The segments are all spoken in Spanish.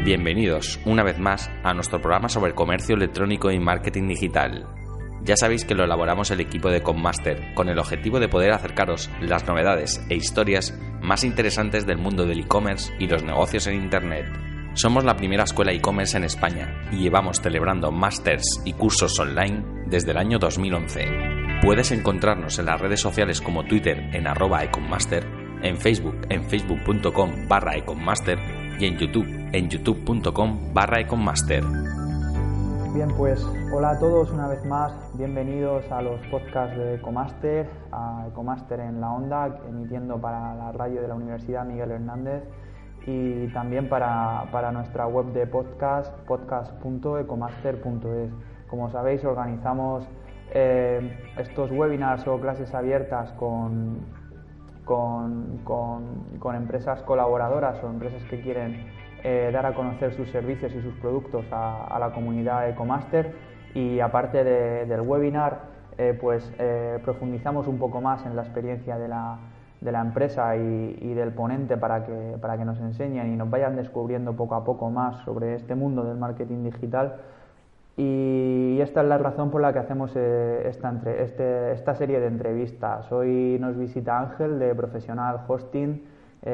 Bienvenidos una vez más a nuestro programa sobre comercio electrónico y marketing digital. Ya sabéis que lo elaboramos el equipo de Commaster con el objetivo de poder acercaros las novedades e historias más interesantes del mundo del e-commerce y los negocios en Internet. Somos la primera escuela e-commerce en España y llevamos celebrando másters y cursos online desde el año 2011. Puedes encontrarnos en las redes sociales como Twitter en @ecommaster, en Facebook en facebook.com/ecommaster y en youtube.com/ecommaster. Bien, pues hola a todos una vez más, bienvenidos a los podcasts de Ecomaster, a Ecomaster en la Onda, emitiendo para la radio de la Universidad Miguel Hernández y también para nuestra web de podcast, podcast.ecomaster.es. Como sabéis, organizamos estos webinars o clases abiertas con empresas colaboradoras o empresas que quieren dar a conocer sus servicios y sus productos a la comunidad Ecomaster, y aparte del webinar profundizamos un poco más en la experiencia de la empresa y del ponente para que nos enseñen y nos vayan descubriendo poco a poco más sobre este mundo del marketing digital. Y esta es la razón por la que hacemos esta serie de entrevistas. Hoy nos visita Ángel de Professional Hosting.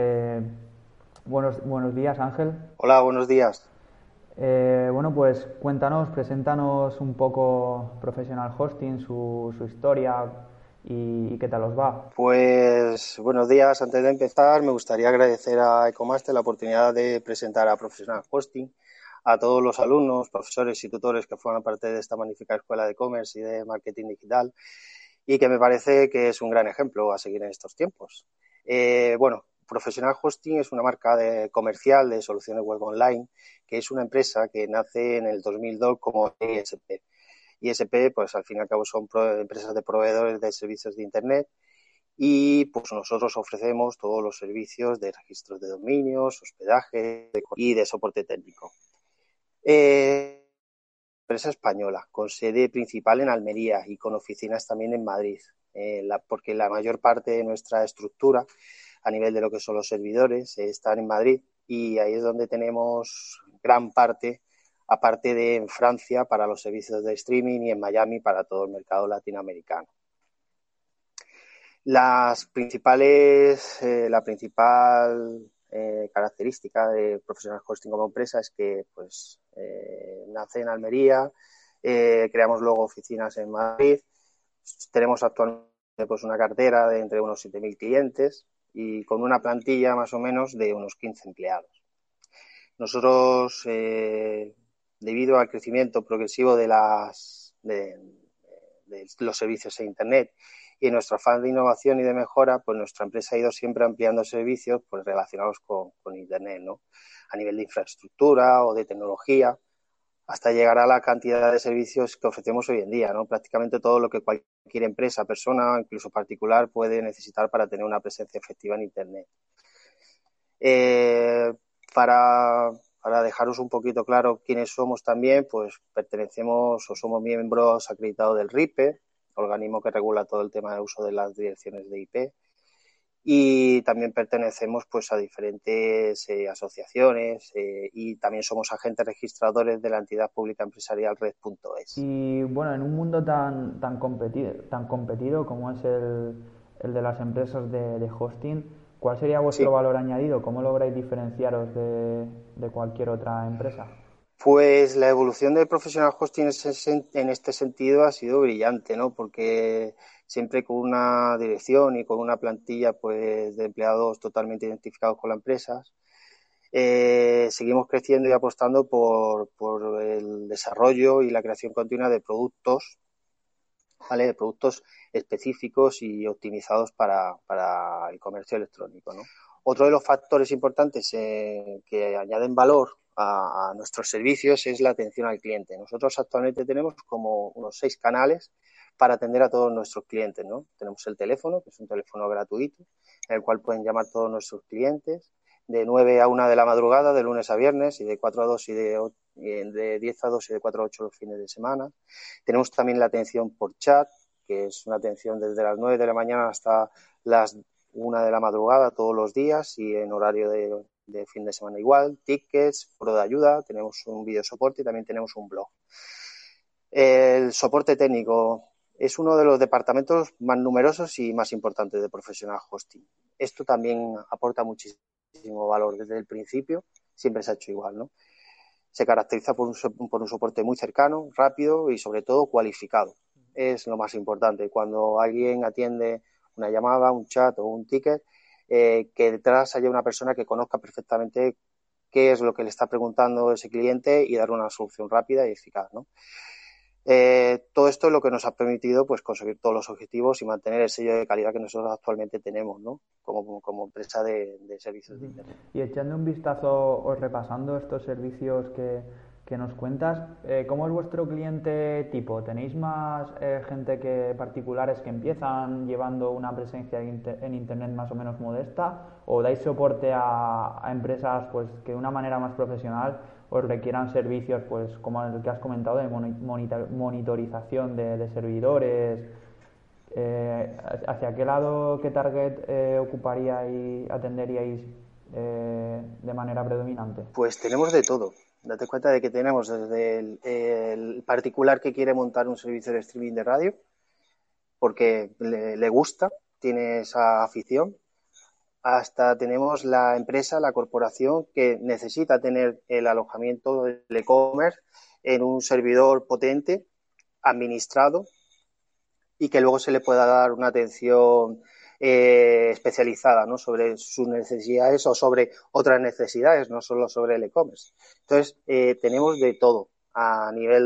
Buenos días, Ángel. Hola, buenos días. Pues preséntanos un poco Professional Hosting, su historia y qué tal os va. Pues buenos días. Antes de empezar, me gustaría agradecer a Ecomaster la oportunidad de presentar a Professional Hosting, a todos los alumnos, profesores y tutores que forman parte de esta magnífica escuela de e-commerce y de marketing digital, y que me parece que es un gran ejemplo a seguir en estos tiempos. Professional Hosting es una marca comercial de soluciones web online, que es una empresa que nace en el 2002 como ISP. ISP, pues al fin y al cabo son empresas de proveedores de servicios de Internet, y pues nosotros ofrecemos todos los servicios de registros de dominios, hospedaje y de soporte técnico. Empresa española, con sede principal en Almería y con oficinas también en Madrid, porque la mayor parte de nuestra estructura a nivel de lo que son los servidores están en Madrid, y ahí es donde tenemos gran parte, aparte de en Francia para los servicios de streaming y en Miami para todo el mercado latinoamericano. La principal característica de Professional Hosting como empresa es que nace en Almería, creamos luego oficinas en Madrid, tenemos actualmente una cartera de entre unos 7.000 clientes y con una plantilla más o menos de unos 15 empleados. Nosotros, debido al crecimiento progresivo de los servicios de Internet y nuestro afán de innovación y de mejora, pues nuestra empresa ha ido siempre ampliando servicios relacionados con Internet, ¿no? A nivel de infraestructura o de tecnología, hasta llegar a la cantidad de servicios que ofrecemos hoy en día, ¿no? Prácticamente todo lo que cualquier empresa, persona, incluso particular, puede necesitar para tener una presencia efectiva en Internet. Para dejaros un poquito claro quiénes somos también, pues pertenecemos o somos miembros acreditados del RIPE, organismo que regula todo el tema de uso de las direcciones de IP, y también pertenecemos a diferentes asociaciones, y también somos agentes registradores de la entidad pública empresarial Red.es. Y bueno, en un mundo tan competido como es el de las empresas de hosting, ¿cuál sería vuestro valor añadido? ¿Cómo lográis diferenciaros de cualquier otra empresa? Pues la evolución del Professional Hosting en este sentido ha sido brillante, ¿no? Porque siempre con una dirección y con una plantilla de empleados totalmente identificados con la empresa, seguimos creciendo y apostando por el desarrollo y la creación continua de productos, ¿vale? De productos específicos y optimizados para el comercio electrónico, ¿no? Otro de los factores importantes que añaden valor a nuestros servicios es la atención al cliente. Nosotros actualmente tenemos como unos 6 canales para atender a todos nuestros clientes, ¿no? Tenemos el teléfono, que es un teléfono gratuito, en el cual pueden llamar todos nuestros clientes de 9 a 1 de la madrugada, de lunes a viernes, y de 4 a 2 y de 10 a 2 y de 4 a 8 los fines de semana. Tenemos también la atención por chat, que es una atención desde las 9 de la mañana hasta las 1 de la madrugada todos los días y en horario de fin de semana igual, tickets, foro de ayuda, tenemos un video soporte y también tenemos un blog. El soporte técnico es uno de los departamentos más numerosos y más importantes de Professional Hosting. Esto también aporta muchísimo valor desde el principio, siempre se ha hecho igual, ¿no? Se caracteriza por un soporte muy cercano, rápido y sobre todo cualificado. Es lo más importante. Cuando alguien atiende una llamada, un chat o un ticket, que detrás haya una persona que conozca perfectamente qué es lo que le está preguntando ese cliente y dar una solución rápida y eficaz, ¿no? Todo esto es lo que nos ha permitido pues conseguir todos los objetivos y mantener el sello de calidad que nosotros actualmente tenemos, ¿no? Como empresa de servicios de Internet. Y echando un vistazo o repasando estos servicios que nos cuentas, ¿cómo es vuestro cliente tipo? ¿Tenéis más gente que particulares que empiezan llevando una presencia en Internet más o menos modesta? ¿O dais soporte a empresas pues que de una manera más profesional os requieran servicios pues como el que has comentado de monitorización de servidores? ¿Hacia qué lado, qué target ocuparíais, atenderíais de manera predominante? Pues tenemos de todo. Date cuenta de que tenemos desde el particular que quiere montar un servicio de streaming de radio porque le gusta, tiene esa afición, hasta tenemos la empresa, la corporación que necesita tener el alojamiento del e-commerce en un servidor potente, administrado, y que luego se le pueda dar una atención especializada, ¿no? Sobre sus necesidades o sobre otras necesidades, no solo sobre el e-commerce. Entonces, tenemos de todo a nivel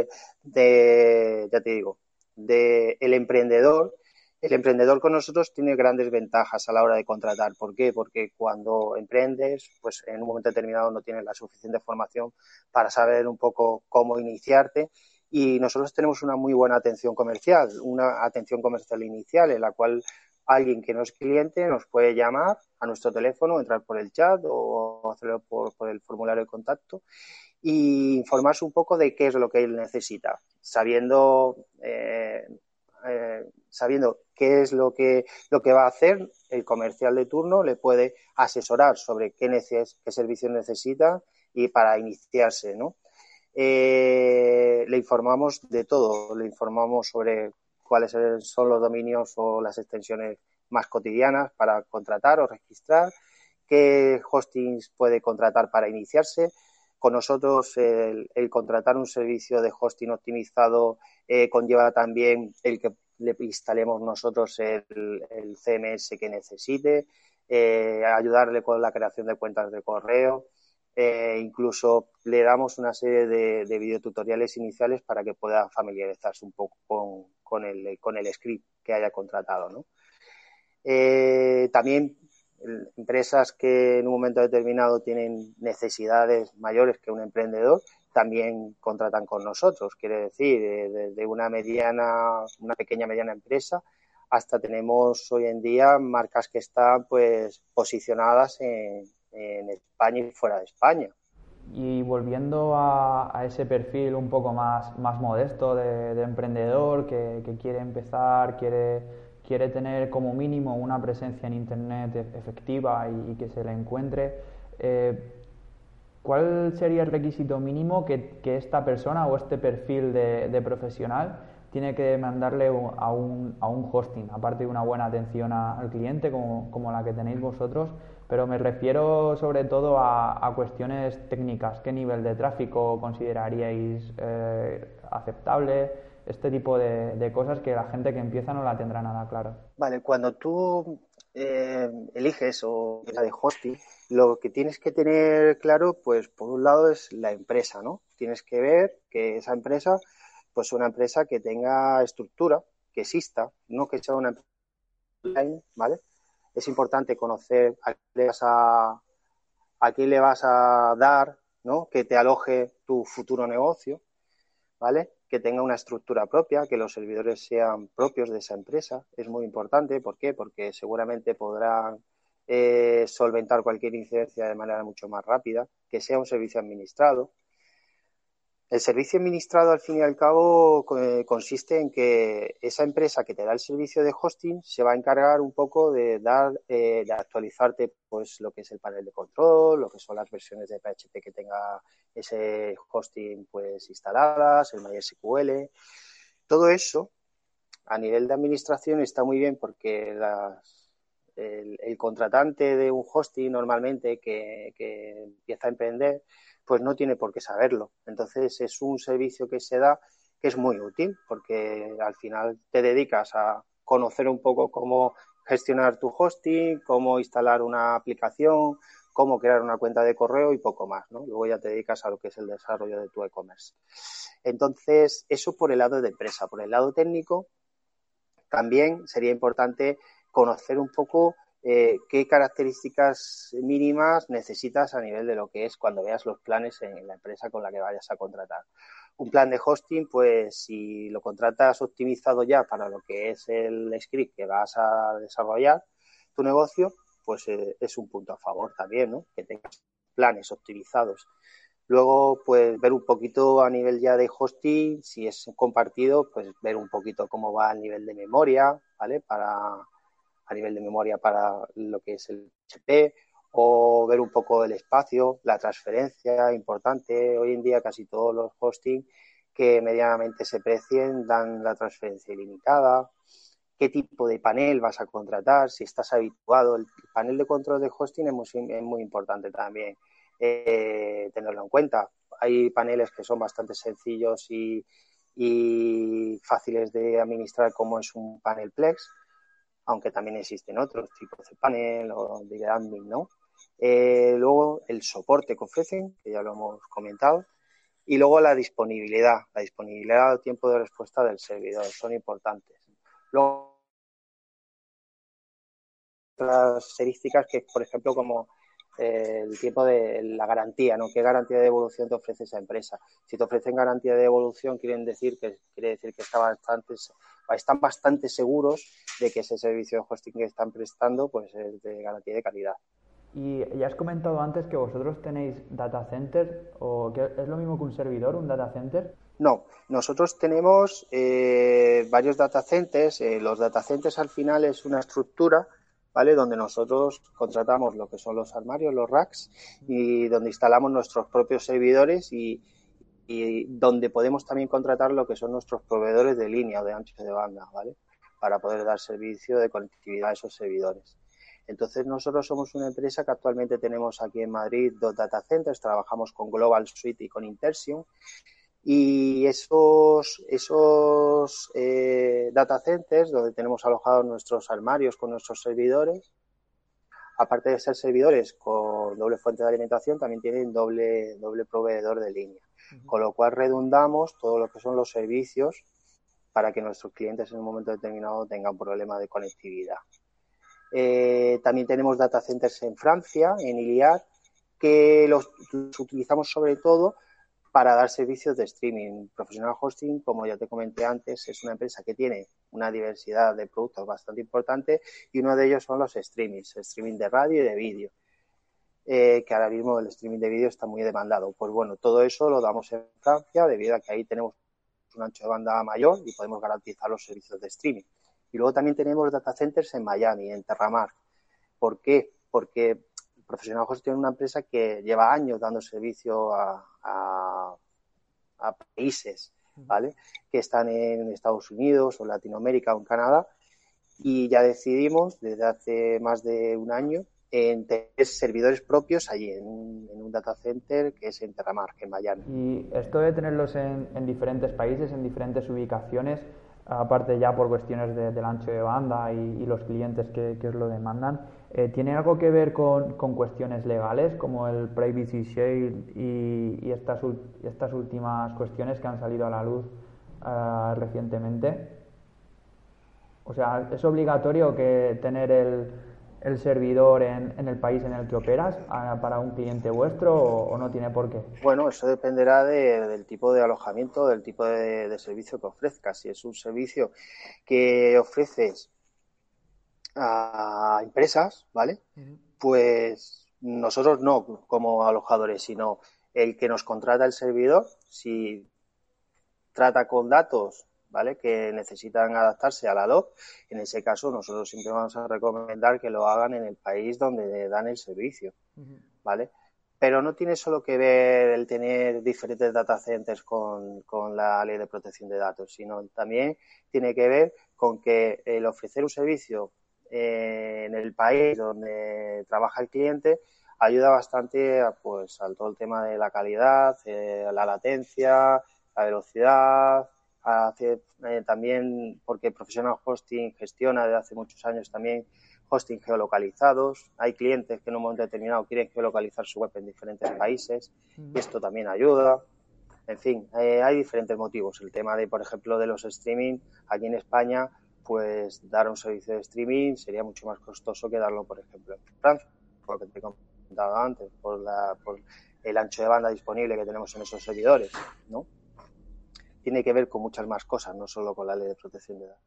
ya te digo, de el emprendedor. El emprendedor con nosotros tiene grandes ventajas a la hora de contratar. ¿Por qué? Porque cuando emprendes, pues en un momento determinado no tienes la suficiente formación para saber un poco cómo iniciarte. Y nosotros tenemos una muy buena atención comercial inicial en la cual alguien que no es cliente nos puede llamar a nuestro teléfono, entrar por el chat o hacerlo por el formulario de contacto e informarse un poco de qué es lo que él necesita, sabiendo qué es lo que va a hacer. El comercial de turno le puede asesorar sobre qué servicios necesita y para iniciarse, ¿no? Le informamos de todo, le informamos sobre cuáles son los dominios o las extensiones más cotidianas para contratar o registrar, qué hostings puede contratar para iniciarse. Con nosotros el contratar un servicio de hosting optimizado conlleva también el que le instalemos nosotros el CMS que necesite, ayudarle con la creación de cuentas de correo. Incluso le damos una serie de videotutoriales iniciales para que pueda familiarizarse un poco con el script que haya contratado, ¿no? También empresas que en un momento determinado tienen necesidades mayores que un emprendedor también contratan con nosotros. Quiere decir, desde una pequeña mediana empresa hasta tenemos hoy en día marcas que están pues posicionadas en España y fuera de España. Y volviendo a ese perfil un poco más modesto de emprendedor que quiere empezar, quiere tener como mínimo una presencia en Internet efectiva y que se la encuentre, ¿cuál sería el requisito mínimo que esta persona o este perfil de profesional tiene que mandarle a un hosting, aparte de una buena atención al cliente como la que tenéis vosotros? Pero me refiero sobre todo a cuestiones técnicas. ¿Qué nivel de tráfico consideraríais aceptable? Este tipo de cosas que la gente que empieza no la tendrá nada claro. Vale, cuando tú eliges o la de hosting, lo que tienes que tener claro, pues por un lado es la empresa, ¿no? Tienes que ver que esa empresa, pues una empresa que tenga estructura, que exista, no que sea una empresa online, ¿vale? Es importante conocer a quién le vas a dar, ¿no? Que te aloje tu futuro negocio, ¿vale? Que tenga una estructura propia, que los servidores sean propios de esa empresa. Es muy importante. ¿Por qué? Porque seguramente podrán solventar cualquier incidencia de manera mucho más rápida, que sea un servicio administrado. El servicio administrado, al fin y al cabo, consiste en que esa empresa que te da el servicio de hosting se va a encargar un poco de de actualizarte pues lo que es el panel de control, lo que son las versiones de PHP que tenga ese hosting pues instaladas, el MySQL. Todo eso, a nivel de administración, está muy bien porque el contratante de un hosting normalmente que empieza a emprender pues no tiene por qué saberlo. Entonces es un servicio que se da que es muy útil porque al final te dedicas a conocer un poco cómo gestionar tu hosting, cómo instalar una aplicación, cómo crear una cuenta de correo y poco más, ¿no? Luego ya te dedicas a lo que es el desarrollo de tu e-commerce. Entonces, eso por el lado de empresa. Por el lado técnico, también sería importante conocer un poco qué características mínimas necesitas a nivel de lo que es cuando veas los planes en la empresa con la que vayas a contratar. Un plan de hosting, pues si lo contratas optimizado ya para lo que es el script que vas a desarrollar tu negocio, pues es un punto a favor también, ¿no? Que tengas planes optimizados. Luego, pues ver un poquito a nivel ya de hosting, si es compartido, pues ver un poquito cómo va el nivel de memoria, ¿vale? A nivel de memoria para lo que es el HP, o ver un poco el espacio, la transferencia, importante. Hoy en día casi todos los hosting que medianamente se precien dan la transferencia ilimitada. ¿Qué tipo de panel vas a contratar? Si estás habituado. El panel de control de hosting es muy importante también tenerlo en cuenta. Hay paneles que son bastante sencillos y fáciles de administrar, como es un panel Plex, aunque también existen otros tipos de panel o de admin, ¿no? Luego el soporte que ofrecen, que ya lo hemos comentado, y luego la disponibilidad o tiempo de respuesta del servidor, son importantes. Luego, otras características que, por ejemplo, como el tiempo de la garantía, ¿no? ¿Qué garantía de devolución te ofrece esa empresa? Si te ofrecen garantía de devolución, quiere decir que están bastante seguros de que ese servicio de hosting que están prestando pues es de garantía de calidad. Y ya has comentado antes que vosotros tenéis data center, o que es lo mismo que un servidor, un data center. No, nosotros tenemos varios data centers. Los data centers al final es una estructura, ¿vale? Donde nosotros contratamos lo que son los armarios, los racks, y donde instalamos nuestros propios servidores y donde podemos también contratar lo que son nuestros proveedores de línea o de ancho de banda, ¿vale? Para poder dar servicio de conectividad a esos servidores. Entonces nosotros somos una empresa que actualmente tenemos aquí en Madrid 2 data centers, trabajamos con Global Suite y con Interxion. Y esos data centers, donde tenemos alojados nuestros armarios con nuestros servidores, aparte de ser servidores con doble fuente de alimentación, también tienen doble proveedor de línea. Con lo cual redundamos todo lo que son los servicios para que nuestros clientes en un momento determinado tengan un problema de conectividad. También tenemos data centers en Francia, en Iliad, que los utilizamos sobre todo para dar servicios de streaming. Professional Hosting, como ya te comenté antes, es una empresa que tiene una diversidad de productos bastante importante y uno de ellos son los streamings, streaming de radio y de vídeo, que ahora mismo el streaming de vídeo está muy demandado. Pues bueno, todo eso lo damos en Francia debido a que ahí tenemos un ancho de banda mayor y podemos garantizar los servicios de streaming. Y luego también tenemos data centers en Miami, en Terramar. ¿Por qué? Porque Professional Hosting es una empresa que lleva años dando servicio a países, ¿vale? Que están en Estados Unidos o Latinoamérica o en Canadá, y ya decidimos desde hace más de un año en tener servidores propios allí en un data center que es en Terramar, en Miami. Y esto de tenerlos en diferentes países, en diferentes ubicaciones, aparte ya por cuestiones del ancho de banda y los clientes que os lo demandan, ¿tiene algo que ver con cuestiones legales como el Privacy Shield y estas últimas cuestiones que han salido a la luz recientemente? O sea, ¿es obligatorio que tener el servidor en el país en el que operas para un cliente vuestro o no tiene por qué? Bueno, eso dependerá del tipo de alojamiento, del tipo de servicio que ofrezcas. Si es un servicio que ofreces a empresas, ¿vale? Pues nosotros no como alojadores, sino el que nos contrata el servidor, si trata con datos, ¿vale?, que necesitan adaptarse a la LOC, en ese caso nosotros siempre vamos a recomendar que lo hagan en el país donde dan el servicio, ¿vale? Pero no tiene solo que ver el tener diferentes data centers con la ley de protección de datos, sino también tiene que ver con que el ofrecer un servicio en el país donde trabaja el cliente ayuda bastante a todo el tema de la calidad, la latencia, la velocidad, también porque Professional Hosting gestiona desde hace muchos años también hosting geolocalizados. Hay clientes que en un momento determinado quieren geolocalizar su web en diferentes países y esto también ayuda. En fin, hay diferentes motivos. El tema de, por ejemplo, de los streaming, aquí en España, pues dar un servicio de streaming sería mucho más costoso que darlo, por ejemplo, en Francia, por lo que te he comentado antes, por el ancho de banda disponible que tenemos en esos servidores, ¿no? Tiene que ver con muchas más cosas, no solo con la ley de protección de datos.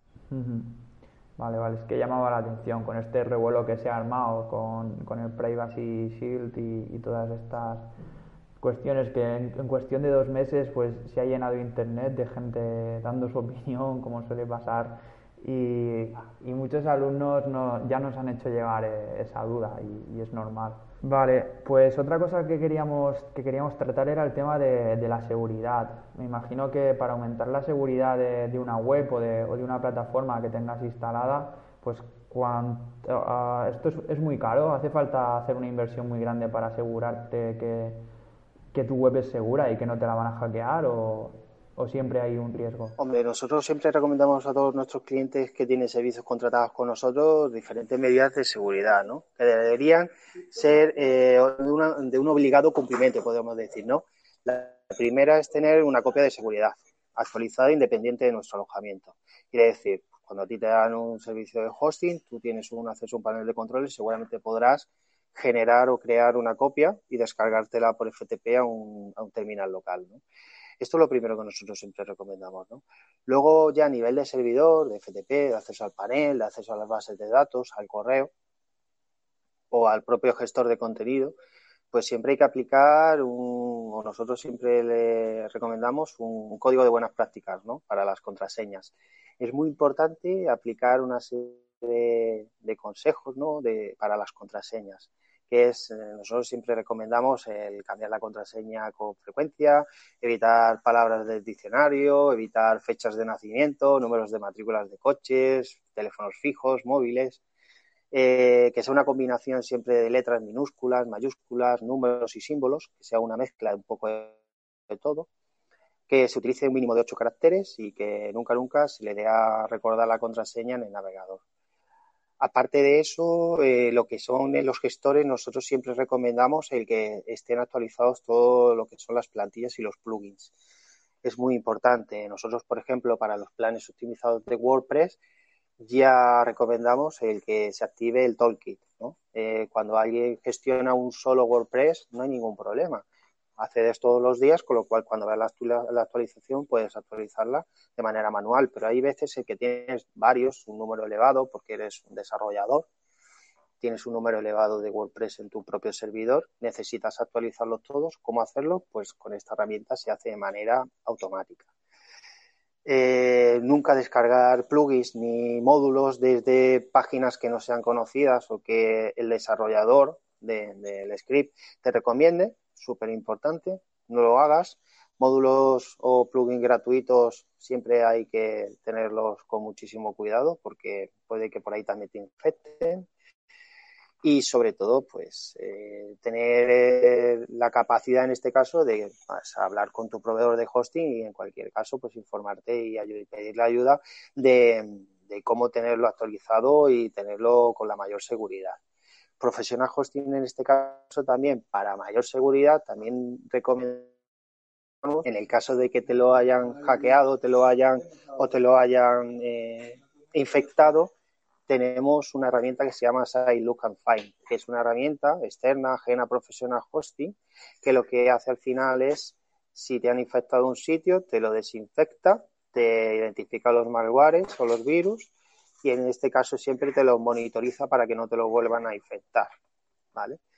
Vale, es que llamaba la atención con este revuelo que se ha armado con el Privacy Shield y todas estas cuestiones que en cuestión de 2 meses pues se ha llenado internet de gente dando su opinión, como suele pasar, y muchos alumnos ya nos han hecho llegar esa duda y es normal. Vale, pues otra cosa que queríamos tratar era el tema de la seguridad. Me imagino que para aumentar la seguridad de una web o de una plataforma que tengas instalada, pues esto es muy caro. ¿Hace falta hacer una inversión muy grande para asegurarte que tu web es segura y que no te la van a hackear, o siempre hay un riesgo? Hombre, nosotros siempre recomendamos a todos nuestros clientes que tienen servicios contratados con nosotros diferentes medidas de seguridad, ¿no?, que deberían ser de un obligado cumplimiento, podemos decir, ¿no? La primera es tener una copia de seguridad actualizada independiente de nuestro alojamiento. Quiere decir, cuando a ti te dan un servicio de hosting, tú tienes un acceso a un panel de control y seguramente podrás generar o crear una copia y descargártela por FTP a un terminal local, ¿no? Esto es lo primero que nosotros siempre recomendamos, ¿no? Luego, ya a nivel de servidor, de FTP, de acceso al panel, de acceso a las bases de datos, al correo o al propio gestor de contenido, pues siempre hay que aplicar o nosotros siempre le recomendamos un código de buenas prácticas, ¿no?, para las contraseñas. Es muy importante aplicar una serie de consejos, ¿no?, para las contraseñas, que es, nosotros siempre recomendamos el cambiar la contraseña con frecuencia, evitar palabras del diccionario, evitar fechas de nacimiento, números de matrículas de coches, teléfonos fijos, móviles, que sea una combinación siempre de letras minúsculas, mayúsculas, números y símbolos, que sea una mezcla un poco de todo, que se utilice un mínimo de 8 caracteres y que nunca se le dé a recordar la contraseña en el navegador. Aparte de eso, lo que son los gestores, nosotros siempre recomendamos el que estén actualizados todo lo que son las plantillas y los plugins. Es muy importante. Nosotros, por ejemplo, para los planes optimizados de WordPress, ya recomendamos el que se active el Toolkit, ¿no? Cuando alguien gestiona un solo WordPress, no hay ningún problema. Accedes todos los días, con lo cual cuando veas la actualización puedes actualizarla de manera manual, pero hay veces en que tienes varios, un número elevado, porque eres un desarrollador, tienes un número elevado de WordPress en tu propio servidor, necesitas actualizarlos todos. ¿Cómo hacerlo? Pues con esta herramienta se hace de manera automática. Nunca descargar plugins ni módulos desde páginas que no sean conocidas o que el desarrollador del script te recomiende. Súper importante, no lo hagas. Módulos o plugins gratuitos siempre hay que tenerlos con muchísimo cuidado porque puede que por ahí también te infecten. Y sobre todo, pues tener la capacidad en este caso de hablar con tu proveedor de hosting y en cualquier caso pues informarte y pedirle ayuda de cómo tenerlo actualizado y tenerlo con la mayor seguridad. Professional Hosting en este caso también, para mayor seguridad, también recomendamos, en el caso de que te lo hayan hackeado, te lo hayan infectado, tenemos una herramienta que se llama Site Look and Find, que es una herramienta externa, ajena a Professional Hosting, que lo que hace al final es, si te han infectado un sitio, te lo desinfecta, te identifica los malwares o los virus, y en este caso siempre te lo monitoriza para que no te lo vuelvan a infectar, ¿vale?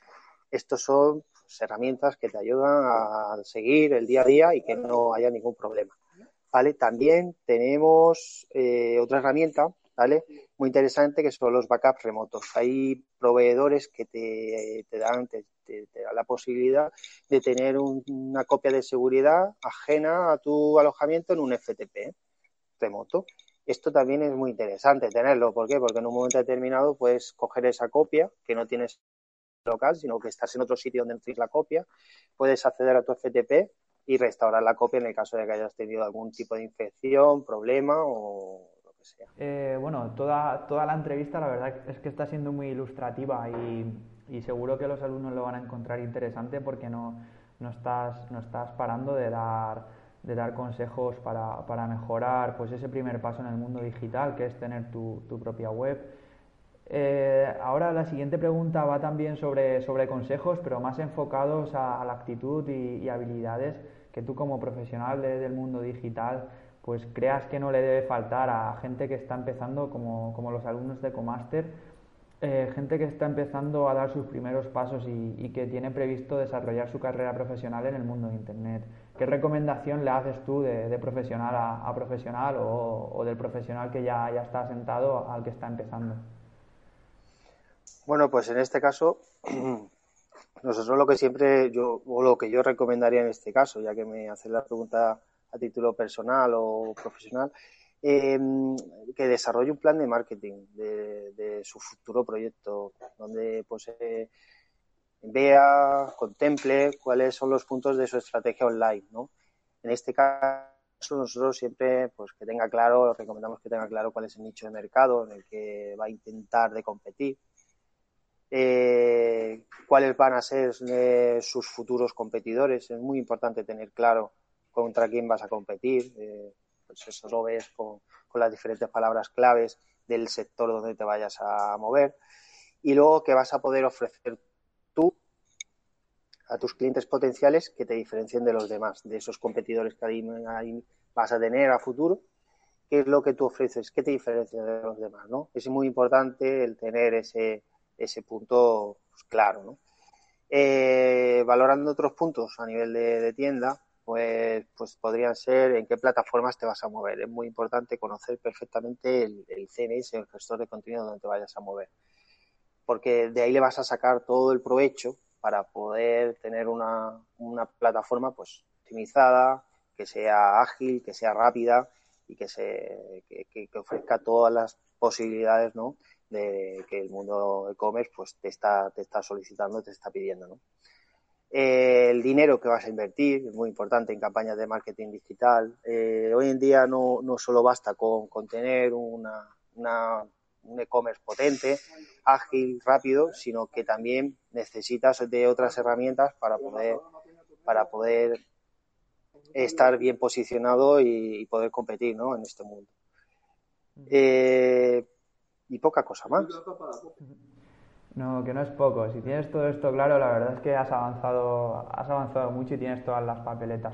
Estos son pues, herramientas que te ayudan a seguir el día a día y que no haya ningún problema, ¿vale? También tenemos otra herramienta, ¿vale? Muy interesante, que son los backups remotos. Hay proveedores que te dan la posibilidad de tener una copia de seguridad ajena a tu alojamiento en un FTP remoto. Esto también es muy interesante tenerlo. ¿Por qué? Porque en un momento determinado puedes coger esa copia que no tienes local, sino que estás en otro sitio donde tienes la copia, puedes acceder a tu FTP y restaurar la copia en el caso de que hayas tenido algún tipo de infección, problema o lo que sea. Bueno, toda la entrevista la verdad es que está siendo muy ilustrativa y seguro que los alumnos lo van a encontrar interesante porque no estás parando de dar consejos para mejorar pues ese primer paso en el mundo digital, que es tener tu propia web. Ahora la siguiente pregunta va también sobre consejos, pero más enfocados a la actitud y habilidades que tú como profesional del mundo digital pues creas que no le debe faltar a gente que está empezando como los alumnos de Ecomaster, gente que está empezando a dar sus primeros pasos y que tiene previsto desarrollar su carrera profesional en el mundo de Internet. ¿Qué recomendación le haces tú de profesional a profesional o del profesional que ya está asentado al que está empezando? Bueno, pues en este caso, nosotros lo que yo recomendaría en este caso, ya que me haces la pregunta a título personal o profesional, que desarrolle un plan de marketing de su futuro proyecto, donde pues vea, contemple cuáles son los puntos de su estrategia online, ¿no? En este caso, nosotros siempre, pues que tenga claro, recomendamos que tenga claro cuál es el nicho de mercado en el que va a intentar de competir, cuáles van a ser sus futuros competidores. Es muy importante tener claro contra quién vas a competir. Pues eso lo ves con las diferentes palabras claves del sector donde te vayas a mover. Y luego que vas a poder ofrecer tú a tus clientes potenciales que te diferencien de los demás, de esos competidores que ahí vas a tener a futuro. ¿Qué es lo que tú ofreces? ¿Qué te diferencia de los demás, ¿no? Es muy importante el tener ese punto pues, claro, ¿no? Valorando otros puntos a nivel de tienda, pues podrían ser en qué plataformas te vas a mover. Es muy importante conocer perfectamente el CMS, el gestor de contenido donde te vayas a mover, porque de ahí le vas a sacar todo el provecho para poder tener una plataforma pues optimizada, que sea ágil, que sea rápida y que ofrezca todas las posibilidades, ¿no?, de que el mundo e-commerce pues te está solicitando, te está pidiendo, ¿no? El dinero que vas a invertir es muy importante en campañas de marketing digital. Hoy en día no solo basta con tener un e-commerce potente, ágil, rápido, sino que también necesitas de otras herramientas para poder estar bien posicionado y poder competir, ¿no?, en este mundo. Y poca cosa más. No, que no es poco. Si tienes todo esto claro, la verdad es que has avanzado mucho y tienes todas las papeletas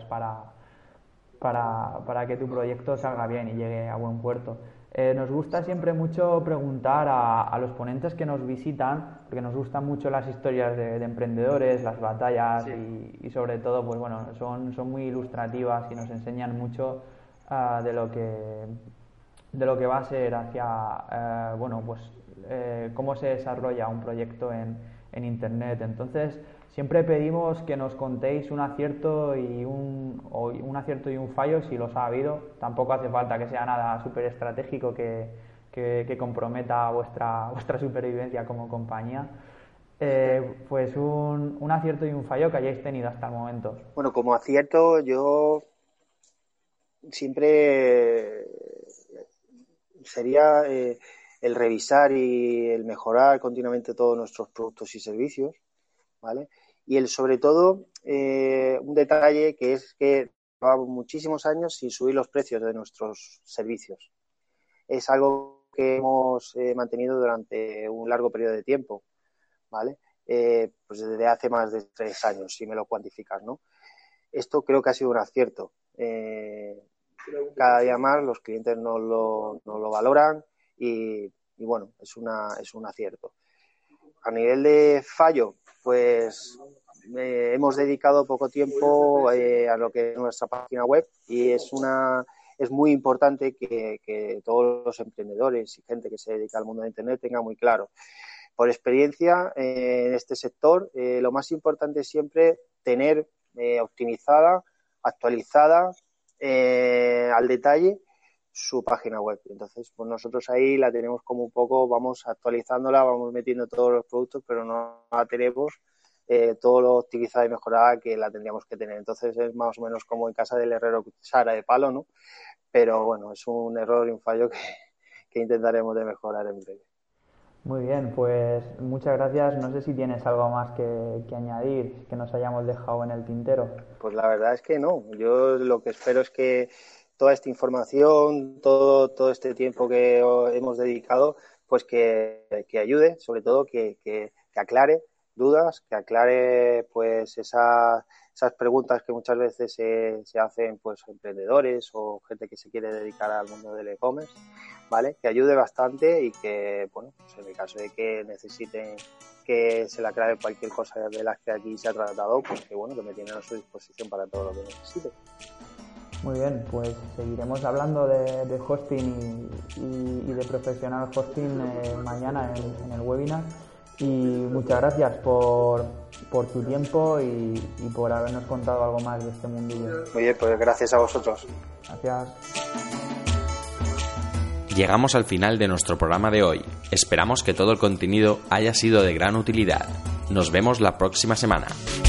para que tu proyecto salga bien y llegue a buen puerto. Nos gusta siempre mucho preguntar a los ponentes que nos visitan, porque nos gustan mucho las historias de emprendedores, las batallas, sí. y sobre todo, pues bueno, son muy ilustrativas y nos enseñan mucho de lo que va a ser hacia, bueno, pues cómo se desarrolla un proyecto en Internet. Entonces, siempre pedimos que nos contéis un acierto y un acierto y un fallo, si los ha habido. Tampoco hace falta que sea nada súper estratégico que comprometa vuestra supervivencia como compañía. Pues un acierto y un fallo que hayáis tenido hasta el momento. Bueno, como acierto, yo siempre sería el revisar y el mejorar continuamente todos nuestros productos y servicios, ¿vale? Y sobre todo, un detalle que es que llevamos muchísimos años sin subir los precios de nuestros servicios. Es algo que hemos mantenido durante un largo periodo de tiempo, ¿vale? Pues desde hace más de 3 años, si me lo cuantificas, ¿no? Esto creo que ha sido un acierto. Cada día más los clientes nos lo valoran y bueno, es un acierto. a nivel de fallo, pues hemos dedicado poco tiempo a lo que es nuestra página web y es muy importante que todos los emprendedores y gente que se dedica al mundo de Internet tenga muy claro. Por experiencia en este sector, lo más importante es siempre tener optimizada, actualizada, al detalle su página web. Entonces, pues nosotros ahí la tenemos como un poco, vamos actualizándola, vamos metiendo todos los productos, pero no la tenemos todo lo optimizada y mejorada que la tendríamos que tener. Entonces es más o menos como en casa del herrero cuchara de palo, ¿no? Pero bueno, es un error y un fallo que intentaremos de mejorar en breve. Muy bien, pues muchas gracias. No sé si tienes algo más que añadir, que nos hayamos dejado en el tintero. Pues la verdad es que no. Yo lo que espero es que toda esta información, todo este tiempo que hemos dedicado, pues que ayude, sobre todo que aclare dudas, que aclare pues esas preguntas que muchas veces se hacen pues emprendedores o gente que se quiere dedicar al mundo del e-commerce, ¿vale? Que ayude bastante y que, bueno, pues en el caso de que necesiten que se le aclare cualquier cosa de las que aquí se ha tratado, pues que bueno, que me tienen a su disposición para todo lo que necesite. Muy bien, pues seguiremos hablando de hosting y de profesional hosting mañana en el webinar. Y muchas gracias por tu tiempo y por habernos contado algo más de este mundillo. Muy bien, pues gracias a vosotros. Gracias. Llegamos al final de nuestro programa de hoy. Esperamos que todo el contenido haya sido de gran utilidad. Nos vemos la próxima semana.